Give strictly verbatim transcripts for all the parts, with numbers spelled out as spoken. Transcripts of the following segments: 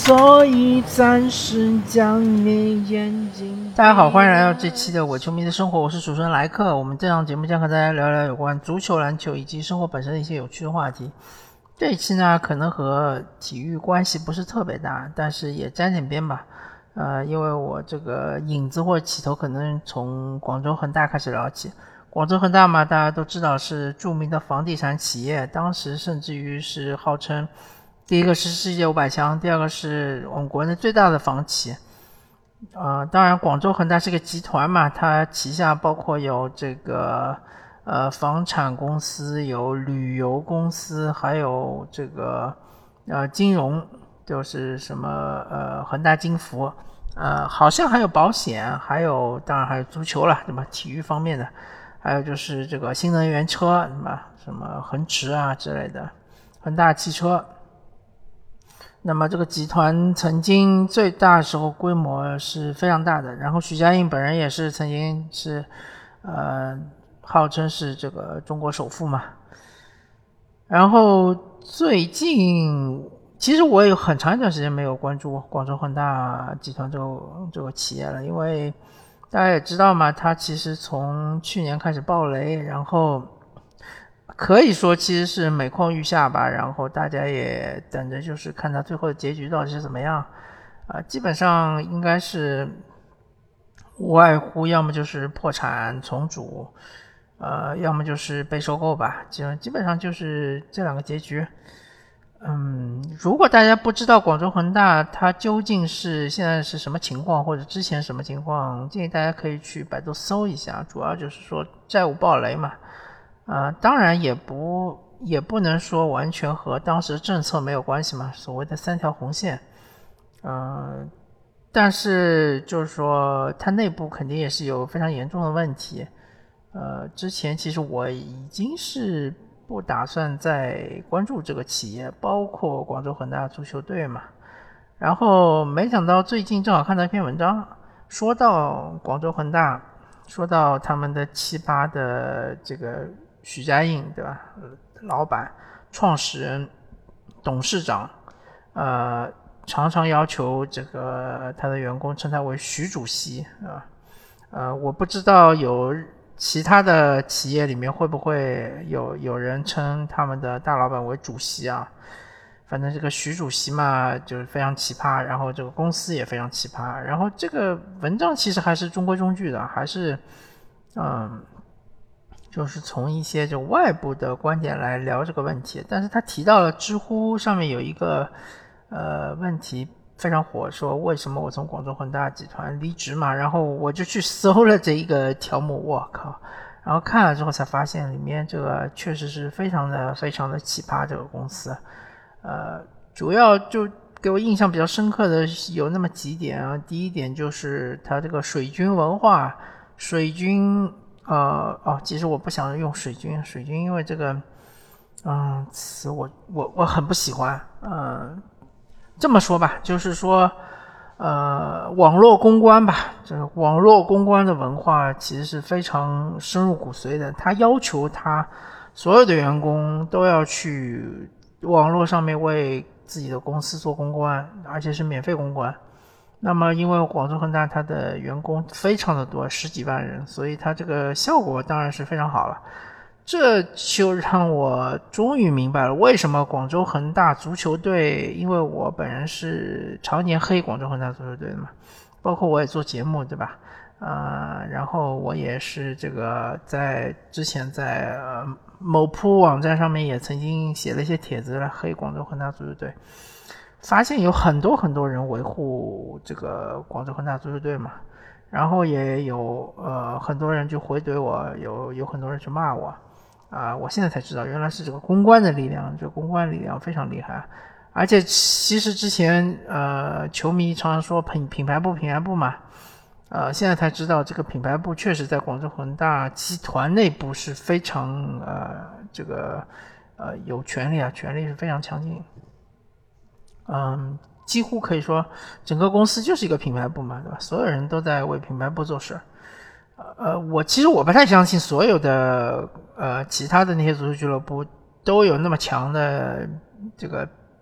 所以暂时将你眼睛。大家好，欢迎来到这期的我球迷的生活，我是主持人莱克。我们这档节目将和大家聊聊有关足球、篮球以及生活本身的一些有趣的话题。这一期呢，可能和体育关系不是特别大，但是也沾点边吧。呃，因为我这个影子或起头可能从广州恒大开始聊起。广州恒大嘛，大家都知道是著名的房地产企业，当时甚至于是号称第一个是世界五百强，第二个是我们国内最大的房企。呃，当然广州恒大是个集团嘛，它旗下包括有这个呃房产公司，有旅游公司，还有这个呃金融，就是什么呃恒大金服，呃好像还有保险，还有当然还有足球了，对吧？体育方面的，还有就是这个新能源车，对吧？什么恒驰啊之类的，恒大汽车。那么这个集团曾经最大时候规模是非常大的，然后许家印本人也是曾经是呃号称是这个中国首富嘛。然后最近其实我也有很长一段时间没有关注广州恒大集团这个这个企业了，因为大家也知道嘛，它其实从去年开始爆雷，然后可以说其实是每况愈下吧，然后大家也等着就是看它最后的结局到底是怎么样啊、呃，基本上应该是无外乎要么就是破产重组，呃，要么就是被收购吧，基本基本上就是这两个结局。嗯，如果大家不知道广州恒大它究竟是现在是什么情况，或者之前什么情况，建议大家可以去百度搜一下，主要就是说债务暴雷嘛。呃，当然也不也不能说完全和当时政策没有关系嘛，所谓的三条红线。呃，但是就是说它内部肯定也是有非常严重的问题。呃，之前其实我已经是不打算再关注这个企业，包括广州恒大足球队嘛。然后没想到最近正好看到一篇文章，说到广州恒大，说到他们的奇葩的这个许家印，对吧？老板、创始人、董事长，呃，常常要求这个他的员工称他为许主席啊。呃，我不知道有其他的企业里面会不会有有人称他们的大老板为主席啊？反正这个许主席嘛，就是非常奇葩，然后这个公司也非常奇葩，然后这个文章其实还是中规中矩的，还是嗯，就是从一些就外部的观点来聊这个问题。但是他提到了知乎上面有一个呃问题非常火，说为什么我从广州恒大集团离职嘛，然后我就去搜了这一个条目，我靠，然后看了之后才发现里面这个确实是非常的非常的奇葩，这个公司呃，主要就给我印象比较深刻的有那么几点啊。第一点就是它这个水军文化，水军呃哦，其实我不想用水军，水军因为这个嗯词我我我很不喜欢。呃，这么说吧，就是说呃网络公关吧，这个网络公关的文化其实是非常深入骨髓的，它要求他所有的员工都要去网络上面为自己的公司做公关，而且是免费公关。那么因为广州恒大它的员工非常的多，十几万人，所以它这个效果当然是非常好了。这就让我终于明白了为什么广州恒大足球队，因为我本人是常年黑广州恒大足球队的嘛，包括我也做节目，对吧？呃，然后我也是这个在之前在呃某铺网站上面也曾经写了一些帖子来黑广州恒大足球队，发现有很多很多人维护这个广州恒大足球队嘛，然后也有呃很多人就回怼我，有有很多人去骂我啊、呃，我现在才知道原来是这个公关的力量，这个公关力量非常厉害。而且其实之前呃球迷常常说品品牌部品牌部嘛。呃，现在才知道这个品牌部确实在广州恒大集团内部是非常呃这个呃有权力啊，权力是非常强劲。嗯，几乎可以说整个公司就是一个品牌部嘛，对吧？所有人都在为品牌部做事。呃，我其实我不太相信所有的呃其他的那些足球俱乐部都有那么强的这个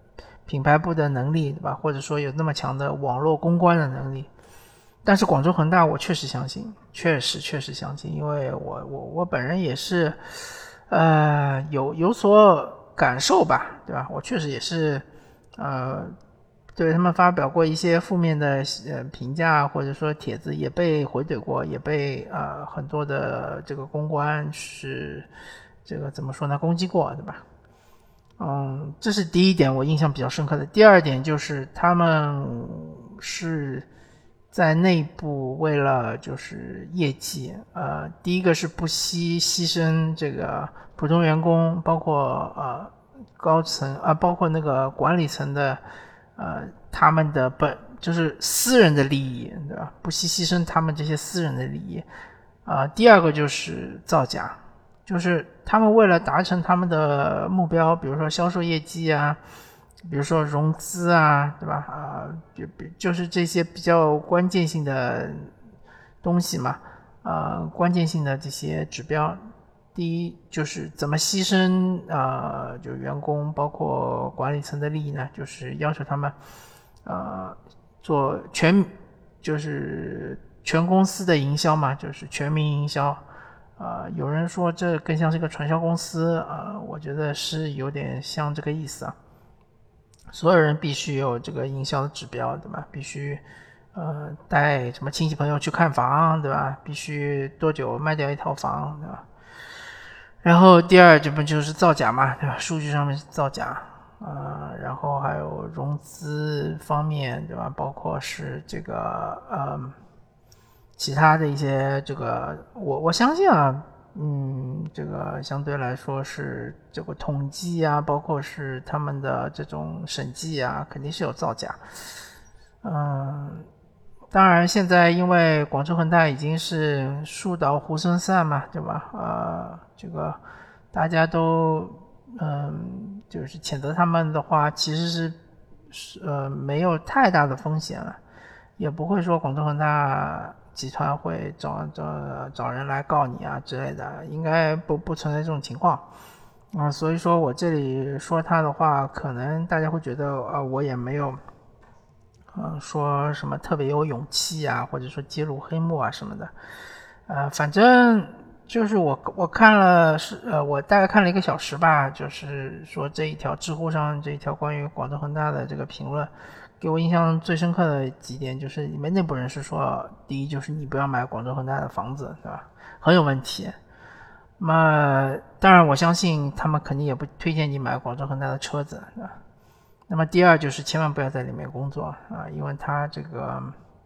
品牌部的能力，对吧？或者说有那么强的网络公关的能力。但是广州恒大我确实相信，确实确实相信，因为我我我本人也是呃有有所感受吧，对吧？我确实也是呃对他们发表过一些负面的呃评价，或者说帖子，也被回怼过，也被呃很多的这个公关是这个怎么说呢，攻击过，对吧？嗯，这是第一点我印象比较深刻的。第二点就是他们是在内部为了就是业绩，呃，第一个是不惜牺牲这个普通员工，包括呃高层啊、呃，包括那个管理层的呃他们的本就是私人的利益，对吧？不惜牺牲他们这些私人的利益。啊、呃，第二个就是造假。就是他们为了达成他们的目标，比如说销售业绩啊，比如说融资啊，对吧？啊，就就是这些比较关键性的东西嘛，呃，关键性的这些指标。第一就是怎么牺牲呃，就员工包括管理层的利益呢？就是要求他们呃做全就是全公司的营销嘛，就是全民营销。呃，有人说这更像是一个传销公司，呃，我觉得是有点像这个意思啊。所有人必须有这个营销的指标，对吧？必须呃带什么亲戚朋友去看房，对吧？必须多久卖掉一套房，对吧？然后第二这不就是造假嘛，对吧？数据上面是造假，呃，然后还有融资方面，对吧？包括是这个呃。其他的一些这个我我相信啊，嗯，这个相对来说是这个统计啊，包括是他们的这种审计啊，肯定是有造假。嗯，当然现在因为广州恒大已经是树倒猢狲散嘛，对吧？呃，这个大家都嗯，就是谴责他们的话，其实是是呃没有太大的风险了，也不会说广州恒大集团会找找找人来告你啊之类的，应该不不存在这种情况啊、呃。所以说我这里说他的话，可能大家会觉得啊、呃，我也没有，呃，说什么特别有勇气啊，或者说揭露黑幕啊什么的，呃，反正就是我我看了是呃，我大概看了一个小时吧，就是说这一条知乎上这一条关于广州恒大的这个评论。给我印象最深刻的几点就是里面内部人士说，第一就是你不要买广州恒大的房子，对吧？很有问题。那么当然我相信他们肯定也不推荐你买广州恒大的车子，对吧？那么第二就是千万不要在里面工作啊，因为他这个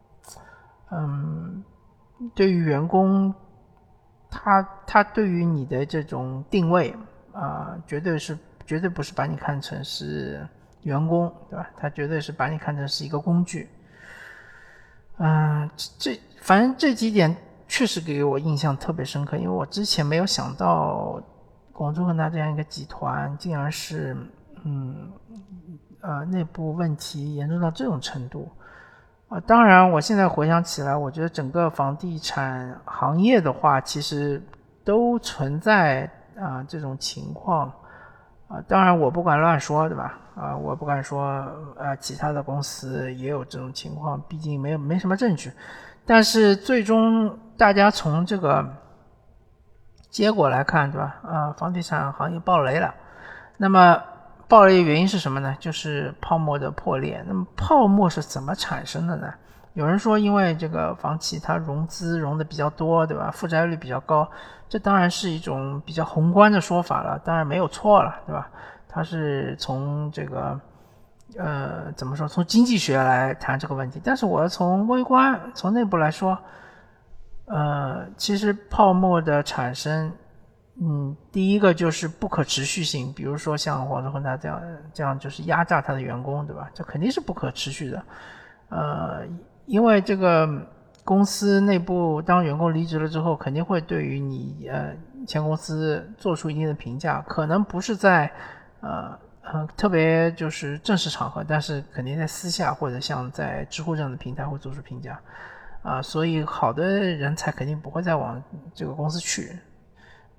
嗯，对于员工他他对于你的这种定位啊，绝对是绝对不是把你看成是员工，对吧？他绝对是把你看成是一个工具。嗯、呃，这反正这几点确实给我印象特别深刻，因为我之前没有想到广州恒大这样一个集团竟然是嗯呃内部问题严重到这种程度啊、呃。当然，我现在回想起来，我觉得整个房地产行业的话，其实都存在啊、呃、这种情况。啊，当然我不敢乱说，对吧？啊，我不敢说，呃，其他的公司也有这种情况，毕竟没有没什么证据。但是最终大家从这个结果来看，对吧？啊，房地产行业爆雷了。那么爆雷的原因是什么呢？就是泡沫的破裂。那么泡沫是怎么产生的呢？有人说因为这个房企它融资融的比较多，对吧？负债率比较高，这当然是一种比较宏观的说法了，当然没有错了，对吧？它是从这个呃怎么说，从经济学来谈这个问题。但是我从微观从内部来说，呃其实泡沫的产生，嗯，第一个就是不可持续性，比如说像广州恒大这样这样就是压榨他的员工，对吧？这肯定是不可持续的。呃因为这个公司内部当员工离职了之后，肯定会对于你呃前公司做出一定的评价，可能不是在呃呃特别就是正式场合，但是肯定在私下或者像在知乎这样的平台会做出评价啊、呃，所以好的人才肯定不会再往这个公司去。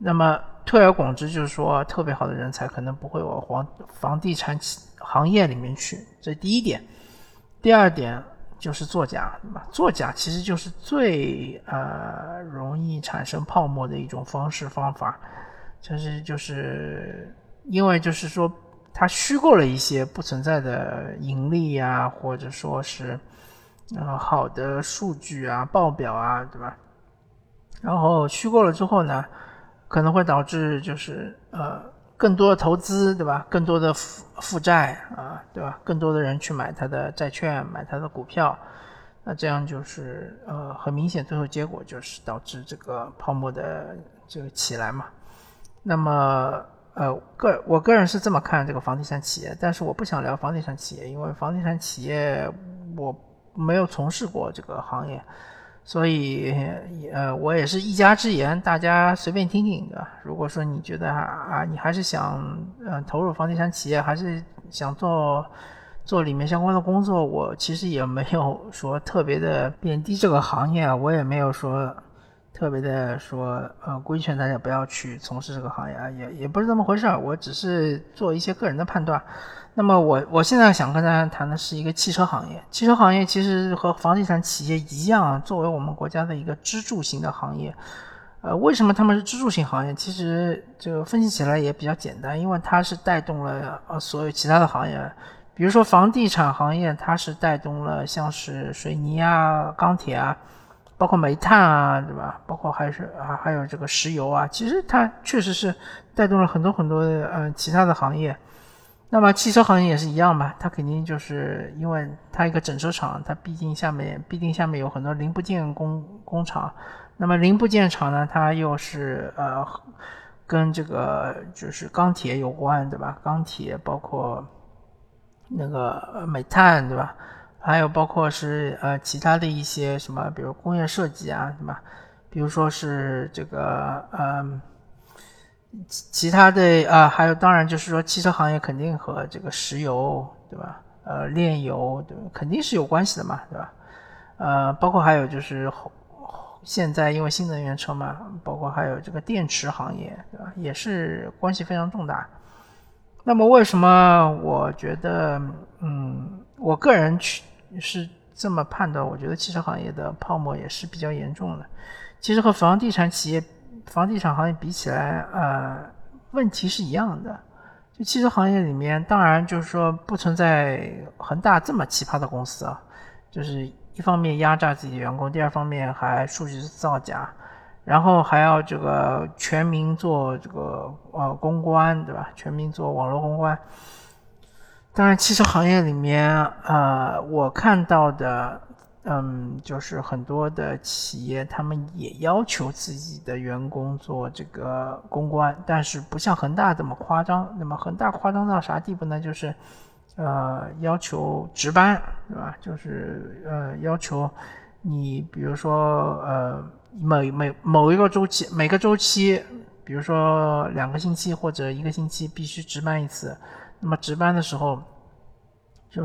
那么推而广之，就是说特别好的人才可能不会往房房地产行业里面去，这第一点。第二点就是作假，对吧？作假其实就是最呃容易产生泡沫的一种方式方法，就是就是因为就是说它虚构了一些不存在的盈利啊，或者说是呃好的数据啊、报表啊，对吧？然后虚构了之后呢，可能会导致就是呃更多的投资，对吧？更多的负负债啊，对吧？更多的人去买它的债券，买它的股票，那这样就是呃很明显，最后结果就是导致这个泡沫的这个起来嘛。那么呃个我个人是这么看这个房地产企业，但是我不想聊房地产企业，因为房地产企业我没有从事过这个行业。所以呃，我也是一家之言，大家随便听听的。如果说你觉得啊，你还是想呃投入房地产企业，还是想做做里面相关的工作，我其实也没有说特别的贬低这个行业，我也没有说特别的说呃规劝大家不要去从事这个行业啊，也也不是这么回事，我只是做一些个人的判断。那么我我现在想跟大家谈的是一个汽车行业。汽车行业其实和房地产企业一样，作为我们国家的一个支柱型的行业。呃，为什么他们是支柱型行业？其实这个分析起来也比较简单，因为它是带动了呃所有其他的行业。比如说房地产行业，它是带动了像是水泥啊、钢铁啊，包括煤炭啊，对吧？包括还是啊还有这个石油啊，其实它确实是带动了很多很多的呃其他的行业。那么汽车行业也是一样吧，它肯定就是因为它一个整车厂，它毕竟下面必定下面有很多零部件工工厂，那么零部件厂呢，它又是呃跟这个就是钢铁有关，对吧？钢铁包括那个煤炭，对吧？还有包括是呃其他的一些什么，比如工业设计啊，对吧？比如说是这个呃。其他的啊，还有当然就是说，汽车行业肯定和这个石油，对吧？呃，炼油，对吧？肯定是有关系的嘛，对吧？呃，包括还有就是现在因为新能源车嘛，包括还有这个电池行业，对吧？也是关系非常重大。那么为什么我觉得，嗯，我个人去是这么判断，我觉得汽车行业的泡沫也是比较严重的。其实和房地产企业。房地产行业比起来，呃，问题是一样的。就汽车行业里面，当然就是说不存在恒大这么奇葩的公司啊，就是一方面压榨自己的员工，第二方面还数据造假，然后还要这个全民做这个呃公关，对吧？全民做网络公关。当然，汽车行业里面，呃，我看到的。嗯，就是很多的企业，他们也要求自己的员工做这个公关，但是不像恒大这么夸张。那么恒大夸张到啥地步呢？就是呃要求值班，对吧？就是呃要求你，比如说呃每每某一个周期，每个周期，比如说两个星期或者一个星期必须值班一次。那么值班的时候，就是。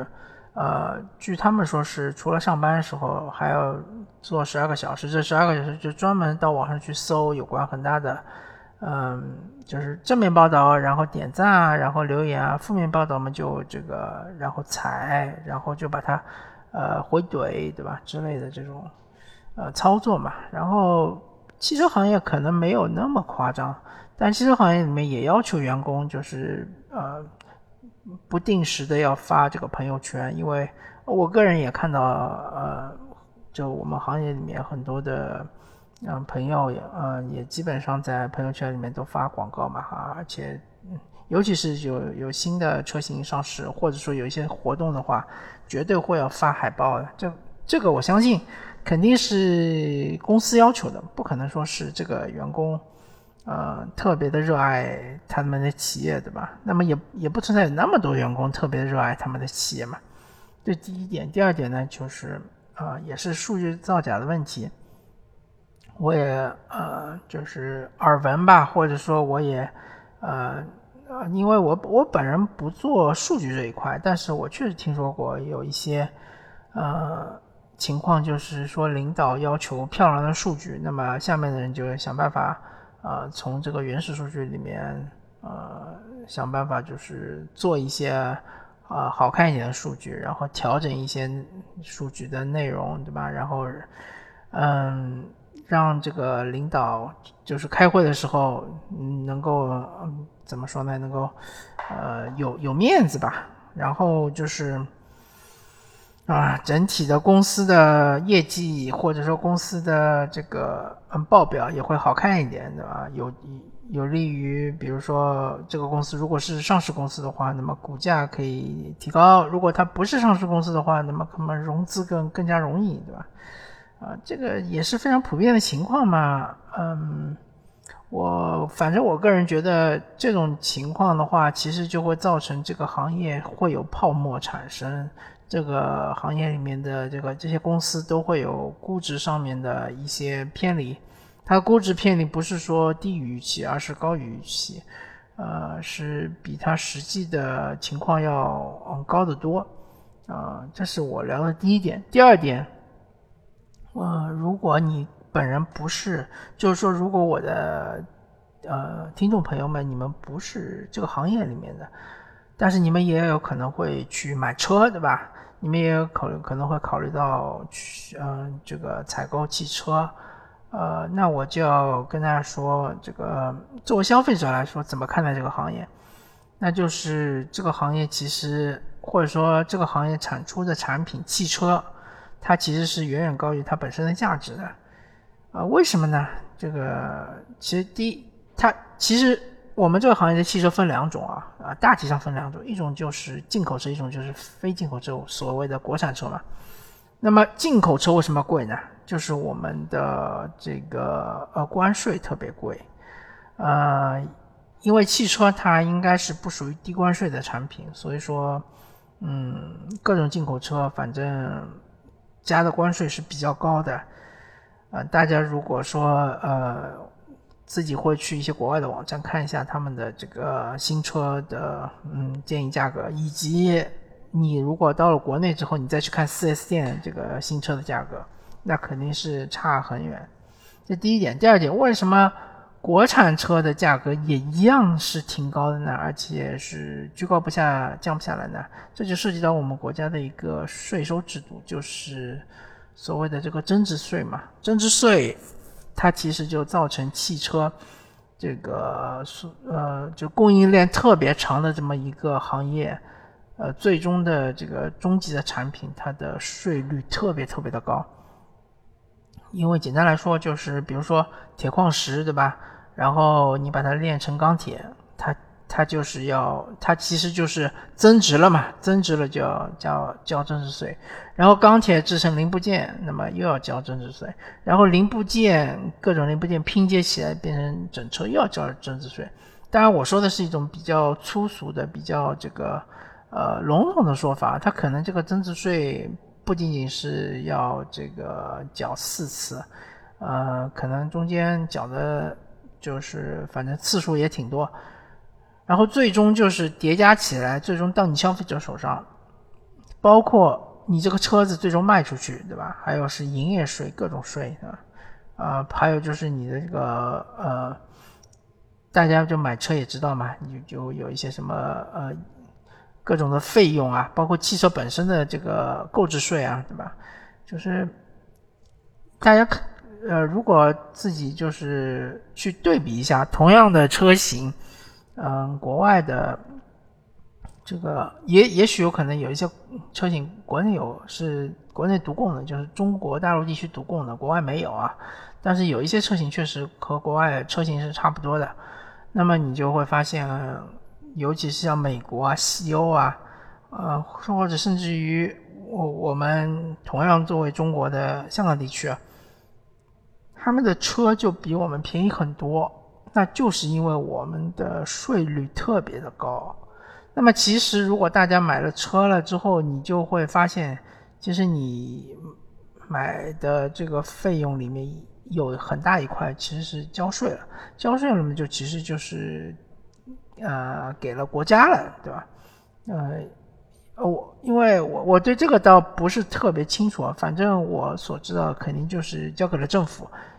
呃，据他们说是除了上班的时候还要做十二个小时，这十二个小时就专门到网上去搜有关恒大的，嗯，就是正面报道，然后点赞啊，然后留言啊，负面报道嘛就这个，然后踩，然后就把它呃回怼，对吧？之类的这种呃操作嘛。然后汽车行业可能没有那么夸张，但汽车行业里面也要求员工就是呃。不定时的要发这个朋友圈，因为我个人也看到，呃，就我们行业里面很多的，嗯、呃，朋友也，呃，也基本上在朋友圈里面都发广告嘛，哈，而且，嗯，尤其是有有新的车型上市，或者说有一些活动的话，绝对会要发海报的。这这个我相信肯定是公司要求的，不可能说是这个员工。呃，特别的热爱他们的企业，对吧？那么也也不存在有那么多员工特别热爱他们的企业嘛。这第一点，第二点呢，就是呃，也是数据造假的问题。我也呃，就是耳闻吧，或者说我也呃呃，因为我我本人不做数据这一块，但是我确实听说过有一些呃情况，就是说领导要求漂亮的数据，那么下面的人就想办法。 呃从这个原始数据里面呃想办法就是做一些呃好看一点的数据，然后调整一些数据的内容，对吧？然后嗯让这个领导就是开会的时候能够、嗯、怎么说呢，能够呃有有面子吧，然后就是啊，整体的公司的业绩或者说公司的这个嗯报表也会好看一点，对吧？有有利于比如说这个公司如果是上市公司的话，那么股价可以提高；如果它不是上市公司的话，那么可能融资更更加容易，对吧？啊，这个也是非常普遍的情况嘛。嗯，我反正我个人觉得这种情况的话，其实就会造成这个行业会有泡沫产生。这个行业里面的这个这些公司都会有估值上面的一些偏离，它估值偏离不是说低于预期，而是高于预期，呃，是比它实际的情况要嗯高得多，啊、呃，这是我聊的第一点。第二点，呃，如果你本人不是，就是说，如果我的呃听众朋友们你们不是这个行业里面的，但是你们也有可能会去买车，对吧？你们也有考虑可能会考虑到去嗯、呃、这个采购汽车，呃，那我就要跟大家说，这个作为消费者来说怎么看待这个行业？那就是这个行业其实或者说这个行业产出的产品汽车，它其实是远远高于它本身的价值的。啊、呃，为什么呢？这个其实第一，它其实我们这个行业的汽车分两种啊，啊，大体上分两种，一种就是进口车，一种就是非进口车，所谓的国产车嘛。那么进口车为什么贵呢？就是我们的这个呃关税特别贵，呃，因为汽车它应该是不属于低关税的产品，所以说，嗯，各种进口车反正加的关税是比较高的。呃，大家如果说呃自己会去一些国外的网站看一下他们的这个新车的嗯建议价格，以及你如果到了国内之后，你再去看 四 S 店这个新车的价格，那肯定是差很远。这第一点。第二点，为什么国产车的价格也一样是挺高的呢？而且是居高不下，降不下来呢？这就涉及到我们国家的一个税收制度，就是所谓的这个增值税嘛。增值税它其实就造成汽车这个呃就供应链特别长的这么一个行业，呃最终的这个终极的产品它的税率特别特别的高。因为简单来说就是比如说铁矿石，对吧？然后你把它炼成钢铁，它它就是要它其实就是增值了嘛，增值了就要交交增值税。然后钢铁制成零部件，那么又要交增值税。然后零部件各种零部件拼接起来变成整车又要交增值税。当然我说的是一种比较粗俗的比较这个呃笼统的说法，它可能这个增值税不仅仅是要这个缴四次，呃，可能中间缴的就是反正次数也挺多，然后最终就是叠加起来，最终到你消费者手上，包括你这个车子最终卖出去，对吧？还有是营业税，各种税，对吧？呃，还有就是你的这个呃，大家就买车也知道嘛，你就有一些什么呃。各种的费用啊，包括汽车本身的这个购置税啊，对吧？就是大家呃，如果自己就是去对比一下同样的车型，嗯，国外的这个也也许有可能有一些车型国内有是国内独供的，就是中国大陆地区独供的，国外没有啊。但是有一些车型确实和国外车型是差不多的，那么你就会发现。尤其是像美国啊、西欧啊，呃，或者甚至于我我们同样作为中国的香港地区啊，他们的车就比我们便宜很多，那就是因为我们的税率特别的高。那么其实如果大家买了车了之后，你就会发现，其实你买的这个费用里面有很大一块其实是交税了，交税了嘛，就其实就是。呃，给了国家了，对吧？呃，我因为我我对这个倒不是特别清楚啊，反正我所知道肯定就是交给了政府，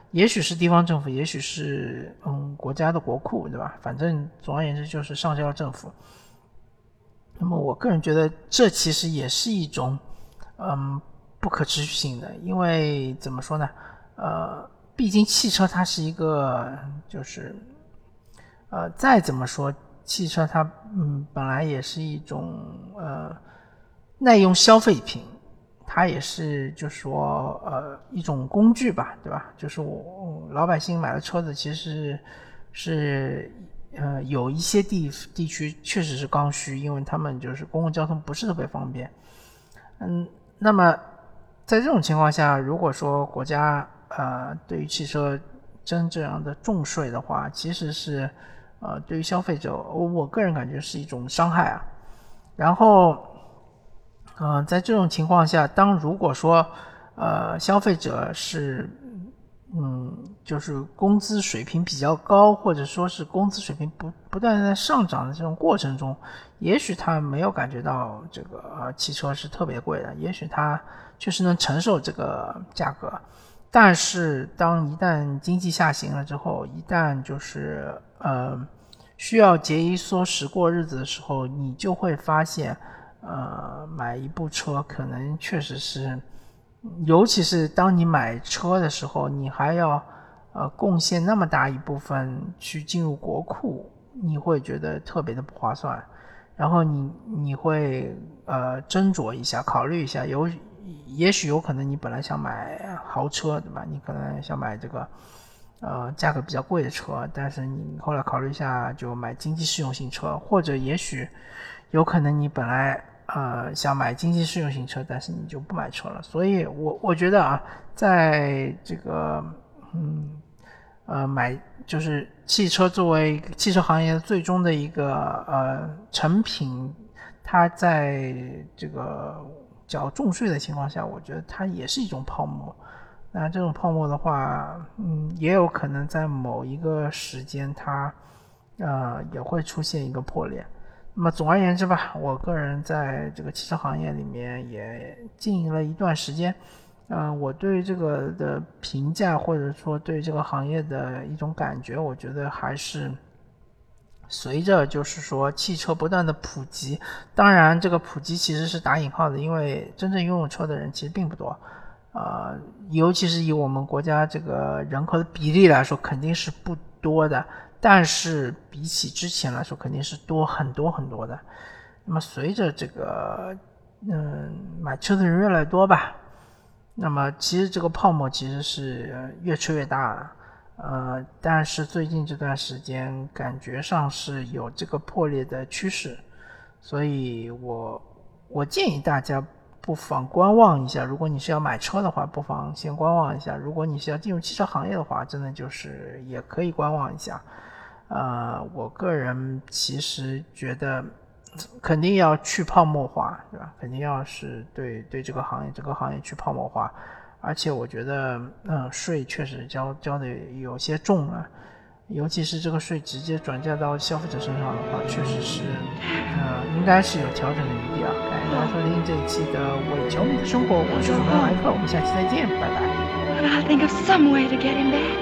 也许是地方政府，也许是嗯国家的国库，对吧？反正总而言之就是上交政府。那么我个人觉得这其实也是一种嗯不可持续性的，因为怎么说呢？呃，毕竟汽车它是一个就是呃再怎么说，汽车它嗯本来也是一种呃耐用消费品。它也是就是说呃一种工具吧，对吧？就是我老百姓买的车子其实是呃有一些地地区确实是刚需，因为他们就是公共交通不是特别方便。嗯，那么在这种情况下，如果说国家呃对于汽车征这样的重税的话，其实是呃对于消费者，我我个人感觉是一种伤害啊。然后呃，在这种情况下，当如果说呃消费者是嗯就是工资水平比较高，或者说是工资水平不不断在上涨的这种过程中，也许他没有感觉到这个呃汽车是特别贵的，也许他确实能承受这个价格。但是当一旦经济下行了之后，一旦就是呃需要节衣缩食过日子的时候，你就会发现呃，买一部车可能确实是，尤其是当你买车的时候，你还要呃贡献那么大一部分去进入国库，你会觉得特别的不划算。然后你你会呃斟酌一下，考虑一下，有也许有可能你本来想买豪车，对吧？你可能想买这个呃价格比较贵的车，但是你后来考虑一下就买经济适用型车，或者也许有可能你本来呃想买经济适用型车，但是你就不买车了。所以我我觉得啊，在这个嗯呃买就是汽车作为汽车行业最终的一个呃成品，它在这个缴重税的情况下，我觉得它也是一种泡沫。那这种泡沫的话，嗯，也有可能在某一个时间它呃也会出现一个破裂。那么总而言之吧，我个人在这个汽车行业里面也经营了一段时间，嗯、呃，我对这个的评价或者说对这个行业的一种感觉，我觉得还是随着就是说汽车不断的普及，当然这个普及其实是打引号的，因为真正拥有车的人其实并不多，呃，尤其是以我们国家这个人口的比例来说，肯定是不多的。但是比起之前来说肯定是多很多很多的。那么随着这个嗯买车的人越来越多吧，那么其实这个泡沫其实是越吹越大了。呃，但是最近这段时间感觉上是有这个破裂的趋势，所以我我建议大家不妨观望一下。如果你是要买车的话，不妨先观望一下；如果你是要进入汽车行业的话，真的就是也可以观望一下。呃，我个人其实觉得肯定要去泡沫化，对吧？肯定要是对对这个行业这个行业去泡沫化，而且我觉得，嗯，税确实交交的有些重了，尤其是这个税直接转嫁到消费者身上的话，确实是，呃，应该是有调整的余地啊。感谢大家收听这一期的伪球迷的生活，我是主持人莱克，我们下期再见，拜拜。 But I'll think of some way to get him back.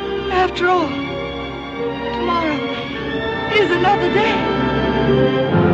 After all, tomorrow is another day.